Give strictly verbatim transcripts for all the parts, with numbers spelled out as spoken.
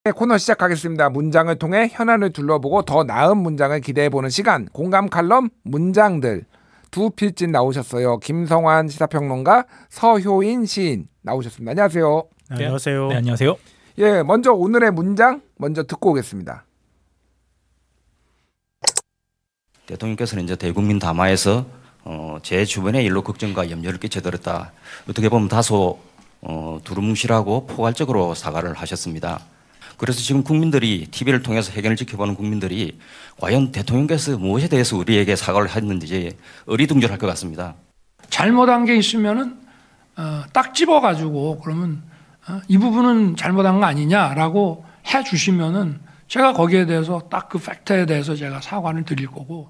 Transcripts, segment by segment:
네, 코너 시작하겠습니다. 문장을 통해 현안을 둘러보고 더 나은 문장을 기대해보는 시간. 공감 칼럼 문장들. 두 필진 나오셨어요. 김성환 시사평론가, 서효인 시인 나오셨습니다. 안녕하세요. 네, 안녕하세요. 네, 안녕하세요. 예, 먼저 오늘의 문장 먼저 듣고 오겠습니다. 대통령께서는 이제 대국민 담화에서 어, 제 주변의 일로 걱정과 염려를 끼쳐드렸다. 어떻게 보면 다소 어, 두루뭉실하고 포괄적으로 사과를 하셨습니다. 그래서 지금 국민들이 티비를 통해서 해견을 지켜보는 국민들이 과연 대통령께서 무엇에 대해서 우리에게 사과를 했는지 어리둥절할 것 같습니다. 잘못한 게 있으면은 어, 딱 집어가지고 그러면 어, 이 부분은 잘못한 거 아니냐라고 해주시면은 제가 거기에 대해서 딱 그 팩트에 대해서 제가 사과를 드릴 거고.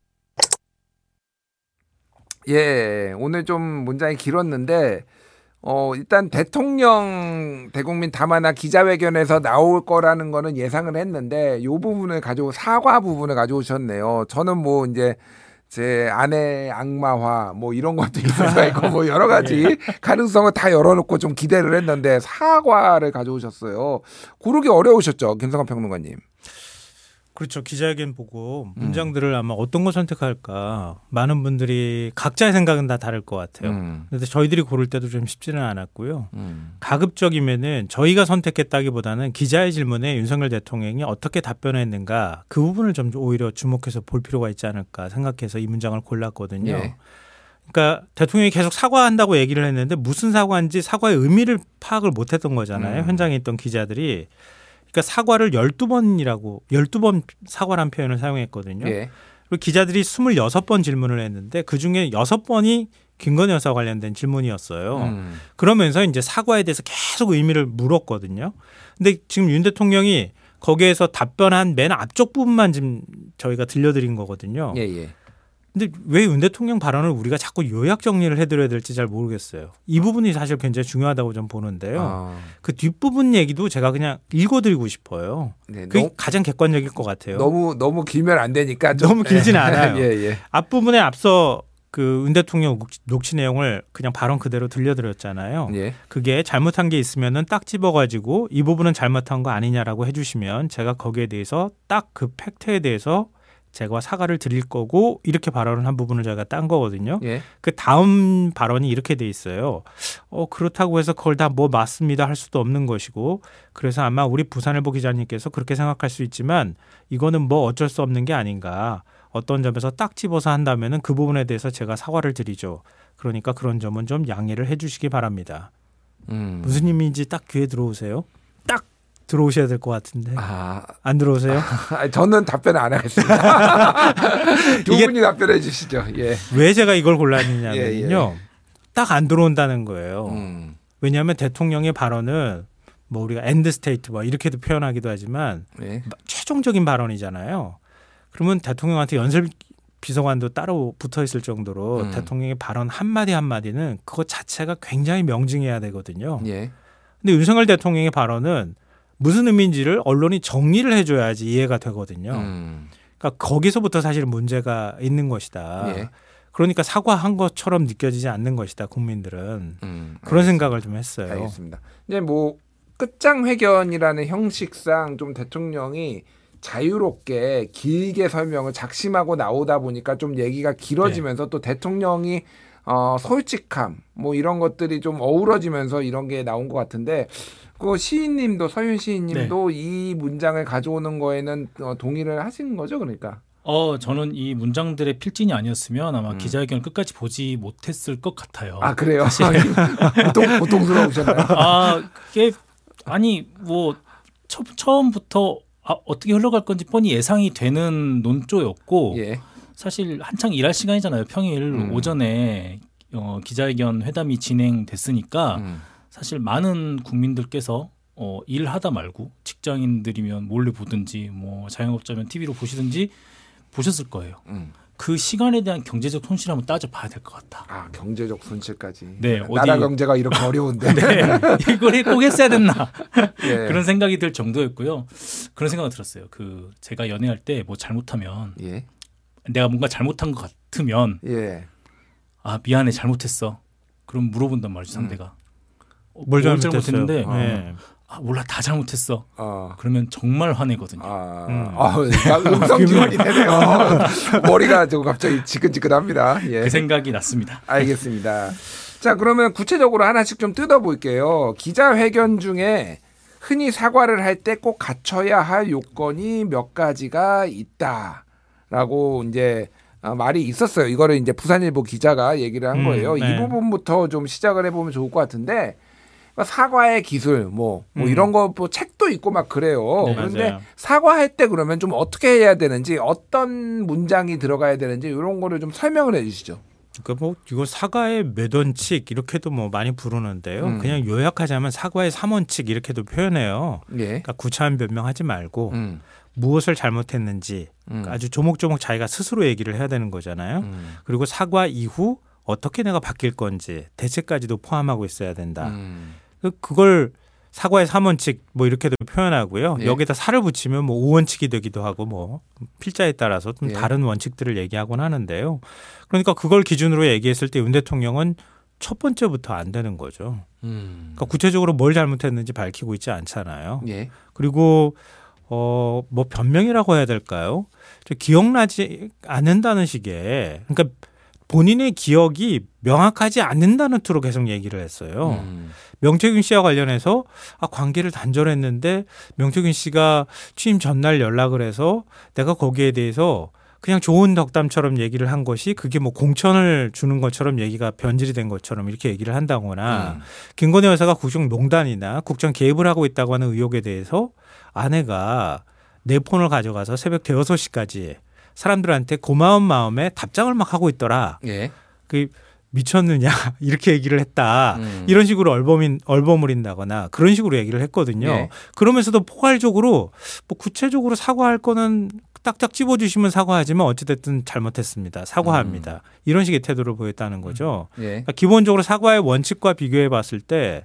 예, 오늘 좀 문장이 길었는데 어, 일단 대통령 대국민 담화나 기자회견에서 나올 거라는 거는 예상을 했는데 이 부분을 가지고 사과 부분을 가져오셨네요. 저는 뭐 이제 제 아내 악마화 뭐 이런 것도 있을 수가 있고 뭐 여러 가지 가능성을 다 열어놓고 좀 기대를 했는데 사과를 가져오셨어요. 고르기 어려우셨죠, 김성환 평론가님? 그렇죠. 기자회견 보고 문장들을 음. 아마 어떤 거 선택할까 많은 분들이 각자의 생각은 다 다를 것 같아요. 음. 그런데 저희들이 고를 때도 좀 쉽지는 않았고요. 음. 가급적이면은 저희가 선택했다기보다는 기자의 질문에 윤석열 대통령이 어떻게 답변했는가 그 부분을 좀 오히려 주목해서 볼 필요가 있지 않을까 생각해서 이 문장을 골랐거든요. 예. 그러니까 대통령이 계속 사과한다고 얘기를 했는데 무슨 사과인지 사과의 의미를 파악을 못했던 거잖아요. 음. 현장에 있던 기자들이. 그러니까 사과를 열두 번이라고 열두 번 사과란 표현을 사용했거든요. 예. 그리고 기자들이 스물여섯 번 질문을 했는데 그중에 여섯 번이 김건희 여사 관련된 질문이었어요. 음. 그러면서 이제 사과에 대해서 계속 의미를 물었거든요. 근데 지금 윤 대통령이 거기에서 답변한 맨 앞쪽 부분만 지금 저희가 들려드린 거거든요. 예, 예. 근데 왜 윤 대통령 발언을 우리가 자꾸 요약 정리를 해드려야 될지 잘 모르겠어요. 이 부분이 사실 굉장히 중요하다고 좀 보는데요. 아. 그 뒷부분 얘기도 제가 그냥 읽어드리고 싶어요. 네, 그게 너무, 가장 객관적일 것 같아요. 너무 너무 길면 안 되니까 좀. 너무 길지는 않아요. 예, 예. 앞부분에 앞서 그 윤 대통령 녹취 내용을 그냥 발언 그대로 들려드렸잖아요. 예. 그게 잘못한 게 있으면은 딱 집어가지고 이 부분은 잘못한 거 아니냐라고 해주시면 제가 거기에 대해서 딱 그 팩트에 대해서 제가 사과를 드릴 거고 이렇게 발언을 한 부분을 저희가 딴 거거든요. 예. 그 다음 발언이 이렇게 돼 있어요. 어, 그렇다고 해서 그걸 다 뭐 맞습니다 할 수도 없는 것이고 그래서 아마 우리 부산일보 기자님께서 그렇게 생각할 수 있지만 이거는 뭐 어쩔 수 없는 게 아닌가. 어떤 점에서 딱 집어서 한다면은 그 부분에 대해서 제가 사과를 드리죠. 그러니까 그런 점은 좀 양해를 해 주시기 바랍니다. 음. 무슨 의미인지 딱 귀에 들어오세요? 딱 들어오셔야 될 것 같은데. 아, 안 들어오세요? 아, 저는 답변 안 하겠습니다. 두 분이 답변해 주시죠. 예. 왜 제가 이걸 골랐느냐면요. 예, 예. 딱 안 들어온다는 거예요. 음. 왜냐하면 대통령의 발언은 뭐 우리가 엔드 스테이트 뭐 이렇게도 표현하기도 하지만 예. 최종적인 발언이잖아요. 그러면 대통령한테 연설 비서관도 따로 붙어 있을 정도로 음. 대통령의 발언 한마디 한마디는 그것 자체가 굉장히 명징해야 되거든요. 예. 근데 윤석열 대통령의 발언은 무슨 의미인지를 언론이 정리를 해줘야지 이해가 되거든요. 음. 그러니까 거기서부터 사실 문제가 있는 것이다. 예. 그러니까 사과한 것처럼 느껴지지 않는 것이다. 국민들은. 음, 그런 생각을 좀 했어요. 알겠습니다. 이제 뭐 끝장 회견이라는 형식상 좀 대통령이 자유롭게 길게 설명을 작심하고 나오다 보니까 좀 얘기가 길어지면서 네. 또 대통령이 어, 솔직함 뭐 이런 것들이 좀 어우러지면서 이런 게 나온 것 같은데 그 시인님도 서윤 시인님도 네. 이 문장을 가져오는 거에는 어, 동의를 하신 거죠, 그러니까? 어, 저는 이 문장들의 필진이 아니었으면 아마 음. 기자회견을 끝까지 보지 못했을 것 같아요. 아 그래요? 보통 보통스러우셨나요? 아 그게 아니 뭐 처, 처음부터 아, 어떻게 흘러갈 건지 뻔히 예상이 되는 논조였고 예. 사실 한창 일할 시간이잖아요. 평일 음. 오전에 어, 기자회견 회담이 진행됐으니까. 음. 사실 많은 국민들께서 어, 일하다 말고 직장인들이면 몰래 보든지 뭐 자영업자면 티비로 보시든지 보셨을 거예요. 음. 그 시간에 대한 경제적 손실 한번 따져봐야 될 것 같다. 아 경제적 손실까지. 네, 나라 어디... 경제가 이렇게 어려운데. 네, 이걸 꼭 했어야 됐나. 예. 그런 생각이 들 정도였고요. 그런 생각이 들었어요. 그 제가 연애할 때 뭐 잘못하면 예. 내가 뭔가 잘못한 것 같으면 예. 아 미안해 잘못했어. 그럼 물어본단 말이죠 상대가. 뭘 잘못했는데 어. 네. 아, 몰라 다 잘못했어. 어. 그러면 정말 화내거든요. 아, 음. 아, 음성 지원이 되네요. 머리가 좀 갑자기 지끈지끈합니다. 예. 그 생각이 났습니다. 알겠습니다. 자, 그러면 구체적으로 하나씩 좀 뜯어볼게요. 기자회견 중에 흔히 사과를 할 때 꼭 갖춰야 할 요건이 몇 가지가 있다라고 이제 어, 말이 있었어요. 이거를 이제 부산일보 기자가 얘기를 한 거예요. 음, 네. 이 부분부터 좀 시작을 해보면 좋을 것 같은데. 사과의 기술 뭐, 뭐 음. 이런 거 뭐 책도 있고 막 그래요. 네, 그런데 맞아요. 사과할 때 그러면 좀 어떻게 해야 되는지 어떤 문장이 들어가야 되는지 이런 거를 좀 설명을 해 주시죠. 그러니까 뭐 이거 사과의 몇 원칙 이렇게도 뭐 많이 부르는데요. 음. 그냥 요약하자면 사과의 삼 원칙 이렇게도 표현해요. 예. 그러니까 구차한 변명하지 말고 음. 무엇을 잘못했는지 음. 아주 조목조목 자기가 스스로 얘기를 해야 되는 거잖아요. 음. 그리고 사과 이후 어떻게 내가 바뀔 건지 대책까지도 포함하고 있어야 된다. 음. 그걸 사과의 삼 원칙 뭐 이렇게도 표현하고요. 예. 여기다 살을 붙이면 뭐 오 원칙이 되기도 하고 뭐 필자에 따라서 좀 예. 다른 원칙들을 얘기하곤 하는데요. 그러니까 그걸 기준으로 얘기했을 때 윤 대통령은 첫 번째부터 안 되는 거죠. 음. 그러니까 구체적으로 뭘 잘못했는지 밝히고 있지 않잖아요. 예. 그리고 어, 뭐 변명이라고 해야 될까요? 기억나지 않는다는 식의 그러니까 본인의 기억이 명확하지 않는다는 투로 계속 얘기를 했어요. 음. 명태균 씨와 관련해서 아, 관계를 단절했는데 명태균 씨가 취임 전날 연락을 해서 내가 거기에 대해서 그냥 좋은 덕담처럼 얘기를 한 것이 그게 뭐 공천을 주는 것처럼 얘기가 변질이 된 것처럼 이렇게 얘기를 한다거나 음. 김건희 여사가 국정농단이나 국정 개입을 하고 있다고 하는 의혹에 대해서 아내가 내 폰을 가져가서 새벽 대여섯 시까지 사람들한테 고마운 마음에 답장을 막 하고 있더라. 예. 그 미쳤느냐 이렇게 얘기를 했다. 음. 이런 식으로 얼버민, 얼버무린다거나 그런 식으로 얘기를 했거든요. 예. 그러면서도 포괄적으로 뭐 구체적으로 사과할 거는 딱딱 집어주시면 사과하지만 어찌됐든 잘못했습니다. 사과합니다. 음. 이런 식의 태도를 보였다는 거죠. 예. 그러니까 기본적으로 사과의 원칙과 비교해 봤을 때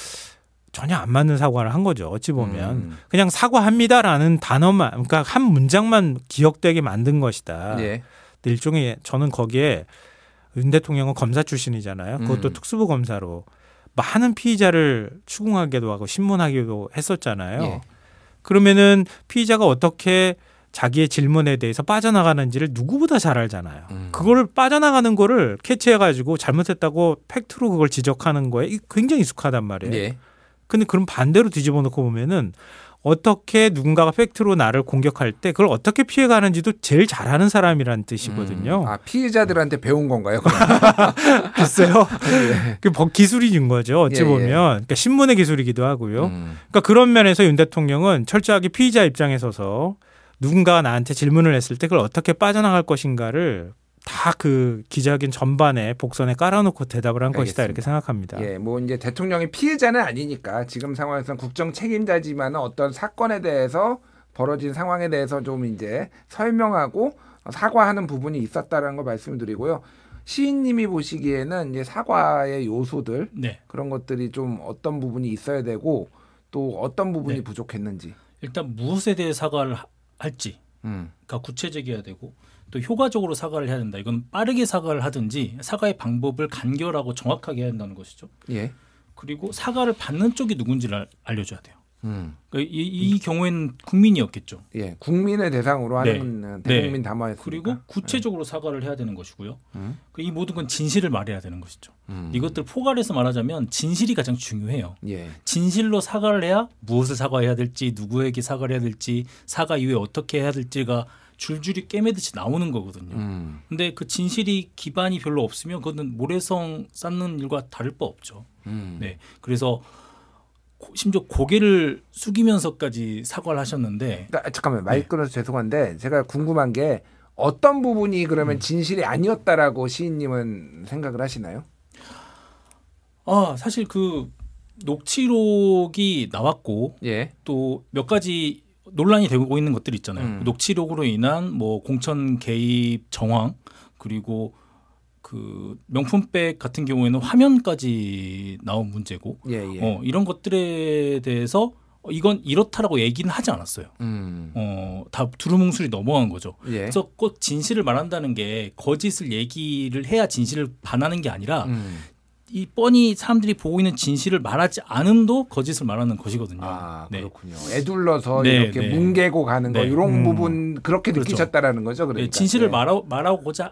전혀 안 맞는 사과를 한 거죠. 어찌 보면. 음. 그냥 사과합니다라는 단어만 그러니까 한 문장만 기억되게 만든 것이다. 예. 일종의 저는 거기에 윤 대통령은 검사 출신이잖아요. 그것도 음. 특수부 검사로 많은 피의자를 추궁하기도 하고 신문하기도 했었잖아요. 예. 그러면은 피의자가 어떻게 자기의 질문에 대해서 빠져나가는지를 누구보다 잘 알잖아요. 음. 그거를 빠져나가는 거를 캐치해가지고 잘못했다고 팩트로 그걸 지적하는 거에 굉장히 익숙하단 말이에요. 예. 근데 그럼 반대로 뒤집어 놓고 보면은 어떻게 누군가가 팩트로 나를 공격할 때 그걸 어떻게 피해가는지도 제일 잘하는 사람이라는 뜻이거든요. 음. 아, 피해자들한테 배운 건가요? 글쎄요. 예. 그 기술인 거죠. 어찌 예, 보면. 예. 그러니까 신문의 기술이기도 하고요. 음. 그러니까 그런 면에서 윤 대통령은 철저하게 피의자 입장에 서서 누군가가 나한테 질문을 했을 때 그걸 어떻게 빠져나갈 것인가를 다 그 기자회견 전반에 복선에 깔아놓고 대답을 한 알겠습니다. 것이다 이렇게 생각합니다. 예, 뭐 이제 대통령이 피해자는 아니니까 지금 상황에서는 국정 책임자지만 어떤 사건에 대해서 벌어진 상황에 대해서 좀 이제 설명하고 사과하는 부분이 있었다라는 걸 말씀드리고요. 시인님이 보시기에는 이제 사과의 요소들 네. 그런 것들이 좀 어떤 부분이 있어야 되고 또 어떤 부분이 네. 부족했는지. 일단 무엇에 대해 사과를 할지, 음. 그러니까 구체적이어야 되고. 또 효과적으로 사과를 해야 된다. 이건 빠르게 사과를 하든지 사과의 방법을 간결하고 정확하게 해야 한다는 것이죠. 예. 그리고 사과를 받는 쪽이 누군지를 알려줘야 돼요. 음. 그러니까 이, 이 경우에는 국민이었겠죠. 예, 국민을 대상으로 하는 네. 대국민 담화였으니까. 그리고 구체적으로 사과를 해야 되는 것이고요. 음. 이 모든 건 진실을 말해야 되는 것이죠. 음. 이것들 포괄해서 말하자면 진실이 가장 중요해요. 예. 진실로 사과를 해야 무엇을 사과해야 될지, 누구에게 사과를 해야 될지, 사과 이후에 어떻게 해야 될지가 줄줄이 꿰매듯이 나오는 거거든요. 음. 근데 그 진실이 기반이 별로 없으면 그거는 모래성 쌓는 일과 다를 바 없죠. 음. 네, 그래서 심지어 고개를 숙이면서까지 사과를 하셨는데. 아, 잠깐만 말 끊어서 네. 죄송한데 제가 궁금한 게 어떤 부분이 그러면 음. 진실이 아니었다라고 시인님은 생각을 하시나요? 아 사실 그 녹취록이 나왔고 예. 또 몇 가지 논란이 되고 있는 것들이 있잖아요. 음. 녹취록으로 인한 뭐 공천 개입 정황 그리고 그 명품백 같은 경우에는 화면까지 나온 문제고 예, 예. 어, 이런 것들에 대해서 이건 이렇다라고 얘기는 하지 않았어요. 음. 어, 다 두루뭉술이 넘어간 거죠. 예. 그래서 꼭 진실을 말한다는 게 거짓을 얘기를 해야 진실을 반하는 게 아니라 음. 이 뻔히 사람들이 보고 있는 진실을 말하지 않음도 거짓을 말하는 것이거든요. 아, 네. 그렇군요. 애둘러서 네, 이렇게 네. 뭉개고 가는 거 네. 이런 음. 부분 그렇게 그렇죠. 느끼셨다라는 거죠. 그러니까. 네, 진실을 네. 말하, 말하고자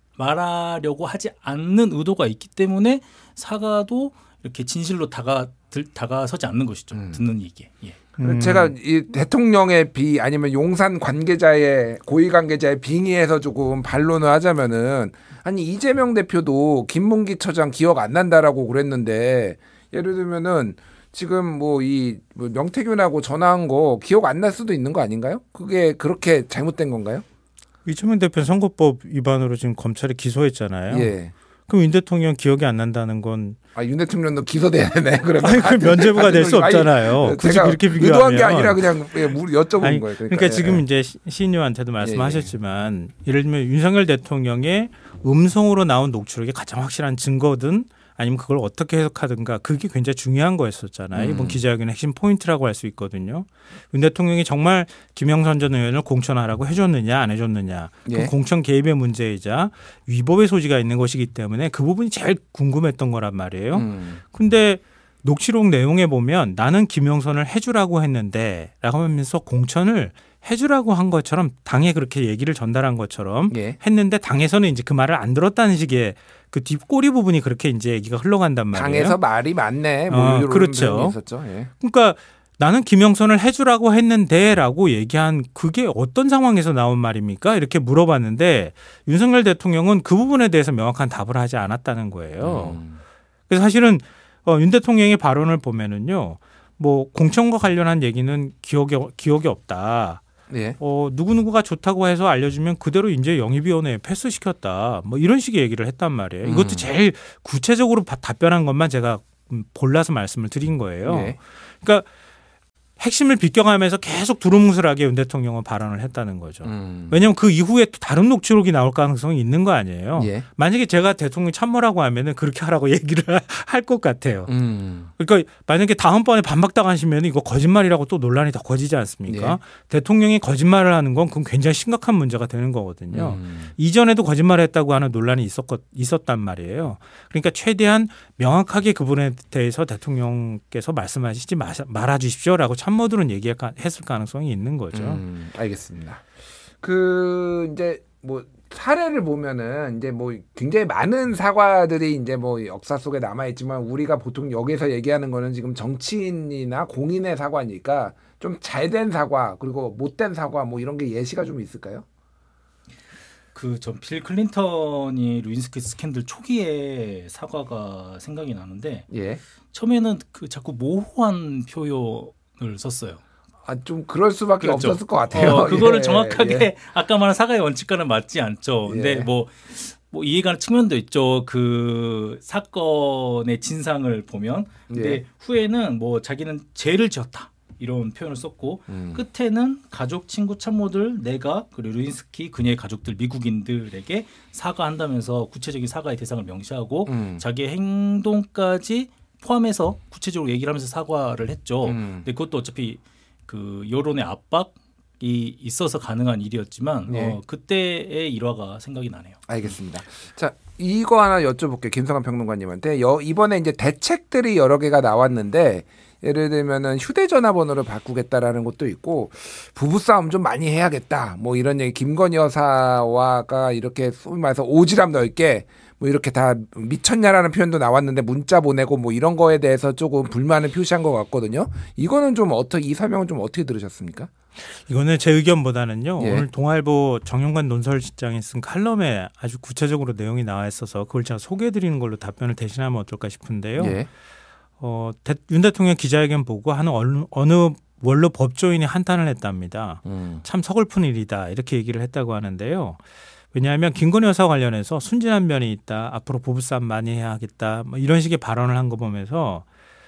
말하려고 하지 않는 의도가 있기 때문에 사과도 이렇게 진실로 다가 들, 다가서지 않는 것이죠. 음. 듣는 이게. 예. 음. 제가 이 대통령의 비 아니면 용산 관계자의 고위 관계자의 빙의해서 조금 반론을 하자면은 아니 이재명 대표도 김문기 처장 기억 안 난다라고 그랬는데 예를 들면은 지금 뭐 이 명태균하고 전화한 거 기억 안 날 수도 있는 거 아닌가요? 그게 그렇게 잘못된 건가요? 이재명 대표 선거법 위반으로 지금 검찰이 기소했잖아요. 예. 그럼 윤 대통령 기억이 안 난다는 건 아, 윤 대통령도 기소돼야 되네. 그러면 아니, 그 면죄부가 될 수 없잖아요. 굳이 제가 그렇게 비교하면 의도한 게 아니라 그냥 여쭤본 아니, 거예요. 그러니까, 그러니까, 지금 예. 이제 시인님한테도 말씀하셨지만 예, 예. 예를 들면 윤석열 대통령의 음성으로 나온 녹취록이 가장 확실한 증거든 아니면 그걸 어떻게 해석하든가 그게 굉장히 중요한 거였었잖아요. 음. 이번 기자회견의 핵심 포인트라고 할 수 있거든요. 윤 대통령이 정말 김영선 전 의원을 공천하라고 해줬느냐 안 해줬느냐. 예. 그 공천 개입의 문제이자 위법의 소지가 있는 것이기 때문에 그 부분이 제일 궁금했던 거란 말이에요. 그런데 음. 녹취록 내용에 보면 나는 김영선을 해주라고 했는데 라고 하면서 공천을 해주라고 한 것처럼 당에 그렇게 얘기를 전달한 것처럼 예. 했는데 당에서는 이제 그 말을 안 들었다는 식의 그 뒷꼬리 부분이 그렇게 이제 얘기가 흘러간단 말이에요. 당에서 말이 많네. 뭐 어, 이런 그렇죠. 있었죠. 예. 그러니까 나는 김영선을 해주라고 했는데라고 얘기한 그게 어떤 상황에서 나온 말입니까? 이렇게 물어봤는데 윤석열 대통령은 그 부분에 대해서 명확한 답을 하지 않았다는 거예요. 음. 그래서 사실은 어, 윤 대통령의 발언을 보면은요, 뭐 공천과 관련한 얘기는 기억에 기억이 없다. 예. 어, 누구누구가 좋다고 해서 알려주면 그대로 이제 영입위원회에 패스시켰다. 뭐 이런 식의 얘기를 했단 말이에요. 이것도 음. 제일 구체적으로 답변한 것만 제가 골라서 말씀을 드린 거예요. 예. 그러니까 핵심을 비껴가면서 계속 두루뭉술하게 윤 대통령은 발언을 했다는 거죠. 음. 왜냐하면 그 이후에 또 다른 녹취록이 나올 가능성이 있는 거 아니에요. 예. 만약에 제가 대통령 참모라고 하면은 그렇게 하라고 얘기를 할 것 같아요. 음. 그러니까 만약에 다음번에 반박당하시면 이거 거짓말이라고 또 논란이 더 커지지 않습니까? 예. 대통령이 거짓말을 하는 건 그건 굉장히 심각한 문제가 되는 거거든요. 음. 이전에도 거짓말을 했다고 하는 논란이 있었, 있었단 말이에요. 그러니까 최대한 명확하게 그분에 대해서 대통령께서 말씀하시지 마, 말아 주십시오라고 참모들은 얘기했을 가능성이 있는 거죠. 음, 알겠습니다. 그 이제 뭐 사례를 보면은 이제 뭐 굉장히 많은 사과들이 이제 뭐 역사 속에 남아 있지만 우리가 보통 여기서 얘기하는 거는 지금 정치인이나 공인의 사과니까 좀 잘된 사과 그리고 못된 사과 뭐 이런 게 예시가 좀 있을까요? 그 전 빌 클린턴이 루인스키 스캔들 초기에 사과가 생각이 나는데 예. 처음에는 그 자꾸 모호한 표현을 썼어요. 아, 좀 그럴 수밖에 그렇죠. 없었을 것 같아요. 어, 그거를 예, 정확하게 예. 아까 말한 사과의 원칙과는 맞지 않죠. 근데 예. 뭐, 뭐 이해가는 측면도 있죠. 그 사건의 진상을 보면. 근데 예. 후에는 뭐 자기는 죄를 지었다. 이런 표현을 썼고 음. 끝에는 가족, 친구, 참모들, 내가 그리고 루인스키 그녀의 가족들, 미국인들에게 사과한다면서 구체적인 사과의 대상을 명시하고 음. 자기의 행동까지 포함해서 구체적으로 얘기를 하면서 사과를 했죠. 음. 근데 그것도 어차피 그 여론의 압박이 있어서 가능한 일이었지만 네. 어, 그때의 일화가 생각이 나네요. 알겠습니다. 자, 이거 하나 여쭤볼게요. 김성환 평론가님한테. 여, 이번에 이제 대책들이 여러 개가 나왔는데 예를 들면은 휴대전화 번호를 바꾸겠다라는 것도 있고 부부싸움 좀 많이 해야겠다. 뭐 이런 얘기 김건희 여사와가 이렇게 소위 말해서 오지랖 넓게 뭐 이렇게 다 미쳤냐라는 표현도 나왔는데 문자 보내고 뭐 이런 거에 대해서 조금 불만을 표시한 것 같거든요. 이거는 좀 어떻게 이 설명은 좀 어떻게 들으셨습니까? 이거는 제 의견보다는요. 예. 오늘 동아일보 정용관 논설실장이 쓴 칼럼에 아주 구체적으로 내용이 나와 있어서 그걸 제가 소개해드리는 걸로 답변을 대신하면 어떨까 싶은데요. 예. 어, 대, 윤 대통령 기자회견 보고 하는 어느, 어느 원로 법조인이 한탄을 했답니다. 음. 참 서글픈 일이다 이렇게 얘기를 했다고 하는데요. 왜냐하면 김건희 여사 관련해서 순진한 면이 있다. 앞으로 부부싸움 많이 해야겠다. 뭐 이런 식의 발언을 한 거 보면서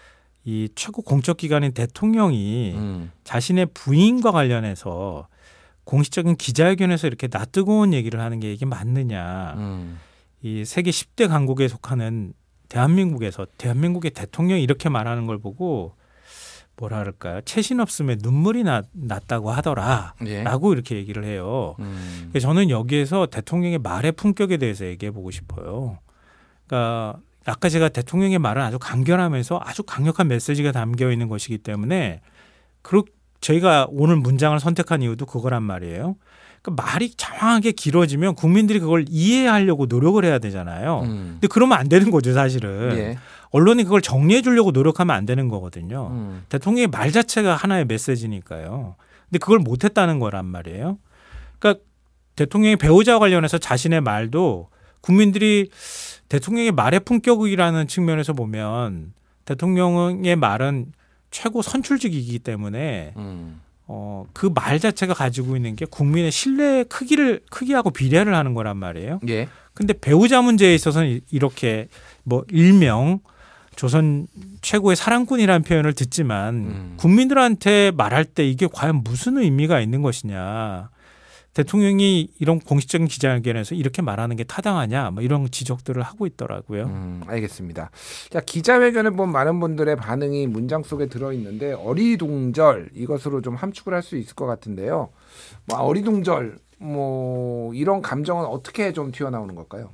이 최고 공적 기관인 대통령이 음. 자신의 부인과 관련해서 공식적인 기자회견에서 이렇게 낯뜨거운 얘기를 하는 게 이게 맞느냐. 음. 이 세계 십 대 강국에 속하는 대한민국에서 대한민국의 대통령이 이렇게 말하는 걸 보고 뭐라 그럴까요? 채신 없음에 눈물이 나, 났다고 하더라 예. 라고 이렇게 얘기를 해요. 음. 그래서 저는 여기에서 대통령의 말의 품격에 대해서 얘기해 보고 싶어요. 그러니까 아까 제가 대통령의 말은 아주 간결하면서 아주 강력한 메시지가 담겨 있는 것이기 때문에 그렇 저희가 오늘 문장을 선택한 이유도 그거란 말이에요. 그러니까 말이 장황하게 길어지면 국민들이 그걸 이해하려고 노력을 해야 되잖아요. 음. 근데 그러면 안 되는 거죠, 사실은. 예. 언론이 그걸 정리해 주려고 노력하면 안 되는 거거든요. 음. 대통령의 말 자체가 하나의 메시지니까요. 근데 그걸 못했다는 거란 말이에요. 그러니까 대통령의 배우자와 관련해서 자신의 말도 국민들이 대통령의 말의 품격이라는 측면에서 보면 대통령의 말은 최고 선출직이기 때문에 음. 어, 그 말 자체가 가지고 있는 게 국민의 신뢰의 크기를 크기하고 비례를 하는 거란 말이에요. 예. 근데 배우자 문제에 있어서는 이렇게 뭐 일명 조선 최고의 사랑꾼이라는 표현을 듣지만 음. 국민들한테 말할 때 이게 과연 무슨 의미가 있는 것이냐. 대통령이 이런 공식적인 기자회견에서 이렇게 말하는 게 타당하냐 뭐 이런 지적들을 하고 있더라고요. 음, 알겠습니다. 자, 기자회견을 본 많은 분들의 반응이 문장 속에 들어있는데 어리둥절 이것으로 좀 함축을 할 수 있을 것 같은데요. 뭐 어리둥절 뭐 이런 감정은 어떻게 좀 튀어나오는 걸까요?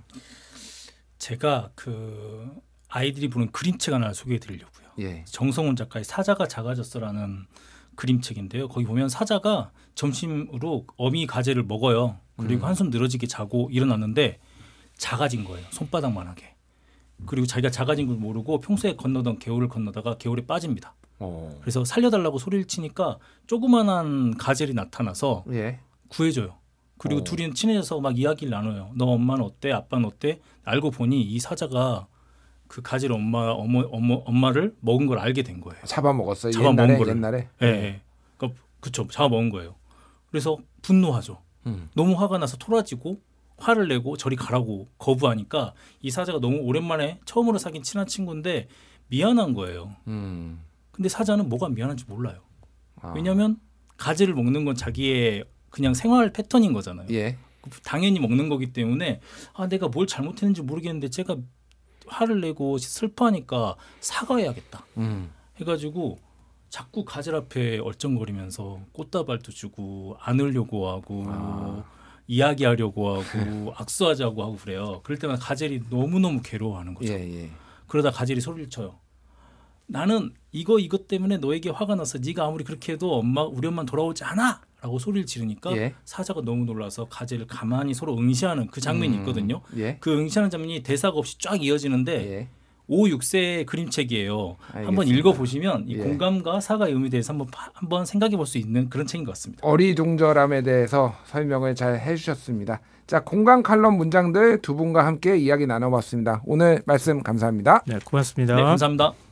제가 그 아이들이 보는 그림책 하나 소개해드리려고요. 예. 정성훈 작가의 사자가 작아졌어라는 그림책인데요. 거기 보면 사자가 점심으로 어미 가재를 먹어요. 그리고 음. 한숨 늘어지게 자고 일어났는데 작아진 거예요. 손바닥만하게. 그리고 자기가 작아진 걸 모르고 평소에 건너던 개울을 건너다가 개울에 빠집니다. 오. 그래서 살려달라고 소리를 치니까 조그만한 가젤이 나타나서 예. 구해줘요. 그리고 오. 둘이는 친해져서 막 이야기를 나눠요. 너 엄마는 어때? 아빠는 어때? 알고 보니 이 사자가 그 가젤 엄마 어머, 어머 엄마를 먹은 걸 알게 된 거예요. 잡아먹었어요. 옛날에 거를. 옛날에. 예. 네. 그러니까 그쵸. 잡아먹은 거예요. 그래서 분노하죠. 음. 너무 화가 나서 토라지고 화를 내고 저리 가라고 거부하니까 이 사자가 너무 오랜만에 처음으로 사귄 친한 친구인데 미안한 거예요. 음. 근데 사자는 뭐가 미안한지 몰라요. 아. 왜냐하면 가젤을 먹는 건 자기의 그냥 생활 패턴인 거잖아요. 예. 당연히 먹는 거기 때문에 아 내가 뭘 잘못했는지 모르겠는데 제가 화를 내고 슬퍼하니까 사과해야겠다 음. 해가지고 자꾸 가젤 앞에 얼쩡거리면서 꽃다발도 주고 안으려고 하고 아. 이야기하려고 하고 악수하자고 하고 그래요. 그럴 때마다 가젤이 너무너무 괴로워하는 거죠. 예, 예. 그러다 가젤이 소리를 쳐요. 나는 이거 이것 때문에 너에게 화가 나서 네가 아무리 그렇게 해도 엄마 우리 엄마는 돌아오지 않아 라고 소리를 지르니까 예. 사자가 너무 놀라서 가젤을 가만히 서로 응시하는 그 장면이 있거든요. 음, 예. 그 응시하는 장면이 대사가 없이 쫙 이어지는데 예. 오, 육 세의 그림책이에요. 알겠습니다. 한번 읽어보시면 이 예. 공감과 사과의 의미에 대해서 한번, 한번 생각해 볼 수 있는 그런 책인 것 같습니다. 어리둥절함에 대해서 설명을 잘 해주셨습니다. 자, 공감 칼럼 문장들 두 분과 함께 이야기 나눠봤습니다. 오늘 말씀 감사합니다. 네, 고맙습니다. 네, 감사합니다.